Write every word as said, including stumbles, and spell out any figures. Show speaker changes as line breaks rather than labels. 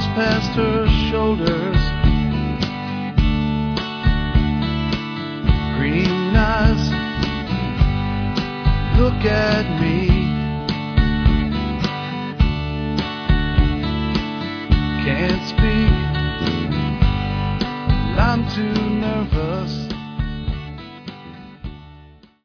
falls past her shoulders. Green eyes look at me. Can't